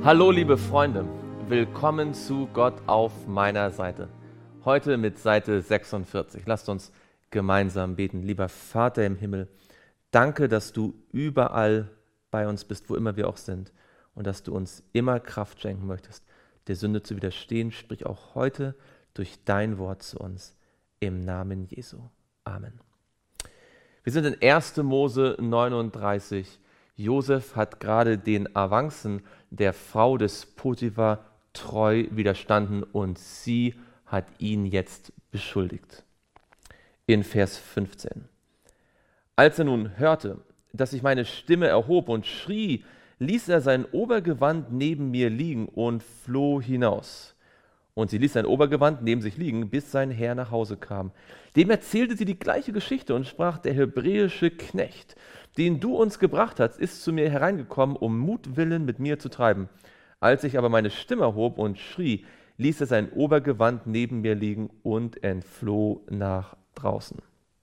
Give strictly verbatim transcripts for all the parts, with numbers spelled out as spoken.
Hallo liebe Freunde, willkommen zu Gott auf meiner Seite. Heute mit Seite sechsundvierzig. Lasst uns gemeinsam beten. Lieber Vater im Himmel, danke, dass du überall bei uns bist, wo immer wir auch sind, und dass du uns immer Kraft schenken möchtest, der Sünde zu widerstehen. Sprich auch heute durch dein Wort zu uns. Im Namen Jesu. Amen. Wir sind in erster Mose neununddreißig. Josef hat gerade den Avancen der Frau des Potiphar treu widerstanden und sie hat ihn jetzt beschuldigt. In Vers fünfzehn. Als er nun hörte, dass ich meine Stimme erhob und schrie, ließ er sein Obergewand neben mir liegen und floh hinaus. Und sie ließ sein Obergewand neben sich liegen, bis sein Herr nach Hause kam. Dem erzählte sie die gleiche Geschichte und sprach: Der hebräische Knecht, den du uns gebracht hast, ist zu mir hereingekommen, um Mutwillen mit mir zu treiben. Als ich aber meine Stimme erhob und schrie, ließ er sein Obergewand neben mir liegen und entfloh nach draußen.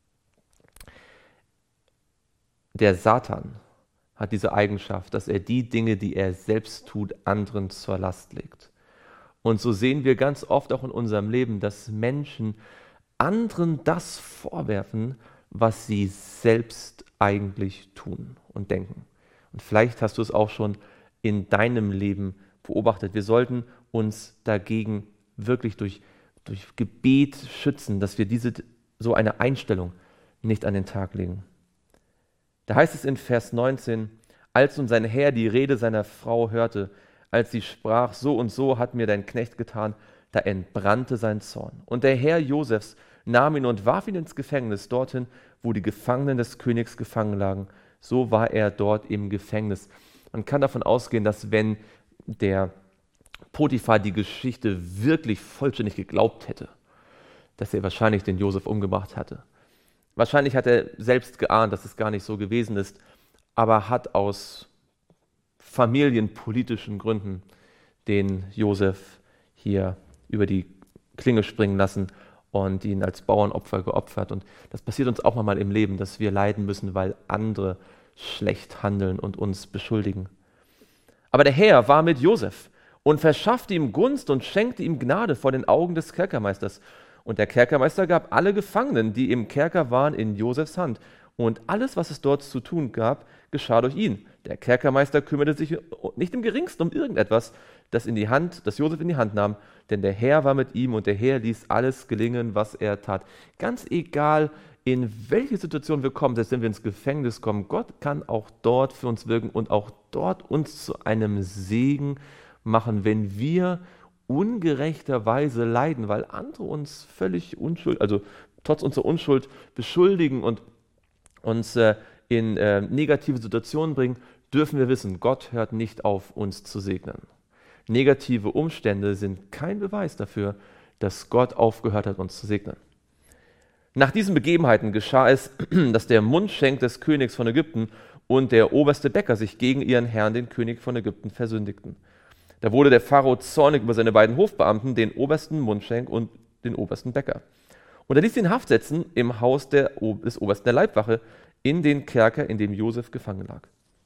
Der Satan hat diese Eigenschaft, dass er die Dinge, die er selbst tut, anderen zur Last legt. Und so sehen wir ganz oft auch in unserem Leben, dass Menschen anderen das vorwerfen, was sie selbst eigentlich tun und denken. Und vielleicht hast du es auch schon in deinem Leben beobachtet. Wir sollten uns dagegen wirklich durch, durch Gebet schützen, dass wir diese, so eine Einstellung nicht an den Tag legen. Da heißt es in Vers neunzehn, als nun sein Herr die Rede seiner Frau hörte, als sie sprach, so und so hat mir dein Knecht getan, da entbrannte sein Zorn. Und der Herr Josefs nahm ihn und warf ihn ins Gefängnis, dorthin, wo die Gefangenen des Königs gefangen lagen. So war er dort im Gefängnis. Man kann davon ausgehen, dass wenn der Potiphar die Geschichte wirklich vollständig geglaubt hätte, dass er wahrscheinlich den Josef umgebracht hatte. Wahrscheinlich hat er selbst geahnt, dass es gar nicht so gewesen ist, aber hat aus familienpolitischen Gründen den Josef hier über die Klinge springen lassen und ihn als Bauernopfer geopfert. Und das passiert uns auch manchmal im Leben, dass wir leiden müssen, weil andere schlecht handeln und uns beschuldigen. Aber der Herr war mit Josef und verschaffte ihm Gunst und schenkte ihm Gnade vor den Augen des Kerkermeisters. Und der Kerkermeister gab alle Gefangenen, die im Kerker waren, in Josefs Hand. Und alles, was es dort zu tun gab, geschah durch ihn. Der Kerkermeister kümmerte sich nicht im Geringsten um irgendetwas, das in die Hand, das Josef in die Hand nahm, denn der Herr war mit ihm und der Herr ließ alles gelingen, was er tat. Ganz egal, in welche Situation wir kommen, selbst wenn wir ins Gefängnis kommen, Gott kann auch dort für uns wirken und auch dort uns zu einem Segen machen, wenn wir ungerechterweise leiden, weil andere uns völlig unschuld, also trotz unserer Unschuld beschuldigen und uns äh, in äh, negative Situationen bringen, dürfen wir wissen, Gott hört nicht auf, uns zu segnen. Negative Umstände sind kein Beweis dafür, dass Gott aufgehört hat, uns zu segnen. Nach diesen Begebenheiten geschah es, dass der Mundschenk des Königs von Ägypten und der oberste Bäcker sich gegen ihren Herrn, den König von Ägypten, versündigten. Da wurde der Pharao zornig über seine beiden Hofbeamten, den obersten Mundschenk und den obersten Bäcker. Und er ließ sie in Haft setzen im Haus der, des obersten der Leibwache, in den Kerker, in dem Josef gefangen lag.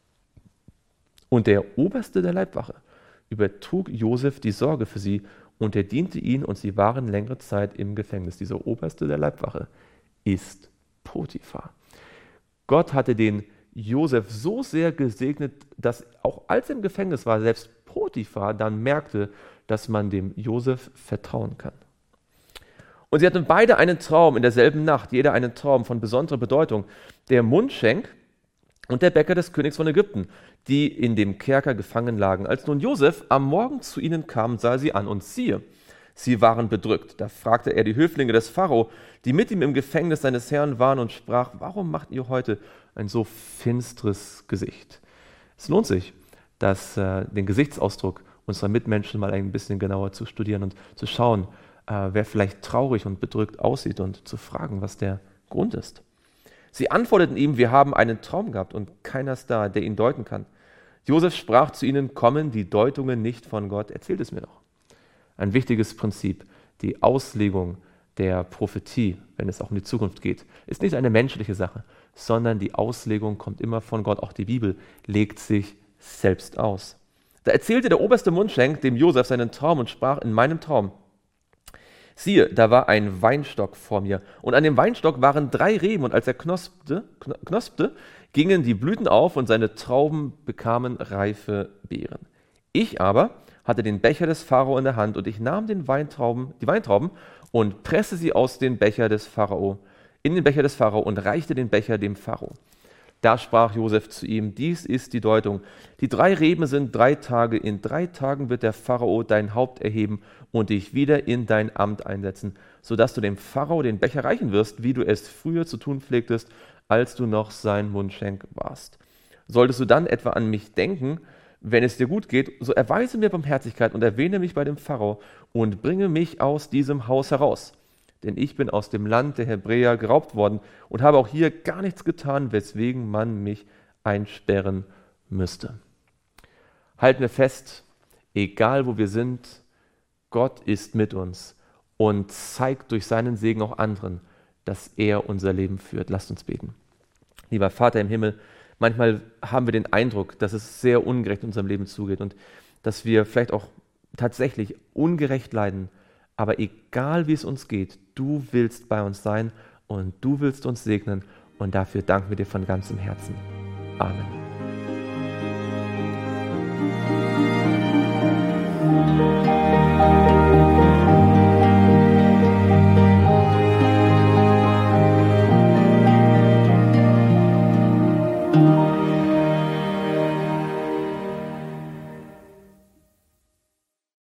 Und der Oberste der Leibwache übertrug Josef die Sorge für sie und er diente ihnen und sie waren längere Zeit im Gefängnis. Dieser Oberste der Leibwache ist Potiphar. Gott hatte den Josef so sehr gesegnet, dass auch als er im Gefängnis war, selbst Potiphar dann merkte, dass man dem Josef vertrauen kann. Und sie hatten beide einen Traum in derselben Nacht, jeder einen Traum von besonderer Bedeutung. Der Mundschenk und der Bäcker des Königs von Ägypten, die in dem Kerker gefangen lagen. Als nun Josef am Morgen zu ihnen kam, sah er sie an und siehe, sie waren bedrückt. Da fragte er die Höflinge des Pharao, die mit ihm im Gefängnis seines Herrn waren, und sprach: Warum macht ihr heute ein so finstres Gesicht? Es lohnt sich, das, äh, den Gesichtsausdruck unserer Mitmenschen mal ein bisschen genauer zu studieren und zu schauen, äh, wer vielleicht traurig und bedrückt aussieht und zu fragen, was der Grund ist. Sie antworteten ihm: Wir haben einen Traum gehabt und keiner ist da, der ihn deuten kann. Josef sprach zu ihnen: Kommen die Deutungen nicht von Gott? Erzählt es mir doch. Ein wichtiges Prinzip, die Auslegung der Prophetie, wenn es auch um die Zukunft geht, ist nicht eine menschliche Sache, sondern die Auslegung kommt immer von Gott. Auch die Bibel legt sich selbst aus. Da erzählte der oberste Mundschenk dem Josef seinen Traum und sprach in meinem Traum: Siehe, da war ein Weinstock vor mir, und an dem Weinstock waren drei Reben, und als er knospte, knospte, gingen die Blüten auf, und seine Trauben bekamen reife Beeren. Ich aber hatte den Becher des Pharao in der Hand, und ich nahm den Weintrauben, die Weintrauben und presste sie aus dem Becher des Pharao, in den Becher des Pharao und reichte den Becher dem Pharao. Da sprach Josef zu ihm: Dies ist die Deutung. Die drei Reben sind drei Tage. In drei Tagen wird der Pharao dein Haupt erheben und dich wieder in dein Amt einsetzen, sodass du dem Pharao den Becher reichen wirst, wie du es früher zu tun pflegtest, als du noch sein Mundschenk warst. Solltest du dann etwa an mich denken, wenn es dir gut geht, so erweise mir Barmherzigkeit und erwähne mich bei dem Pharao und bringe mich aus diesem Haus heraus. Denn ich bin aus dem Land der Hebräer geraubt worden und habe auch hier gar nichts getan, weswegen man mich einsperren müsste. Halten wir fest, egal wo wir sind, Gott ist mit uns und zeigt durch seinen Segen auch anderen, dass er unser Leben führt. Lasst uns beten. Lieber Vater im Himmel, manchmal haben wir den Eindruck, dass es sehr ungerecht in unserem Leben zugeht und dass wir vielleicht auch tatsächlich ungerecht leiden. Aber egal wie es uns geht, du willst bei uns sein und du willst uns segnen, und dafür danken wir dir von ganzem Herzen. Amen.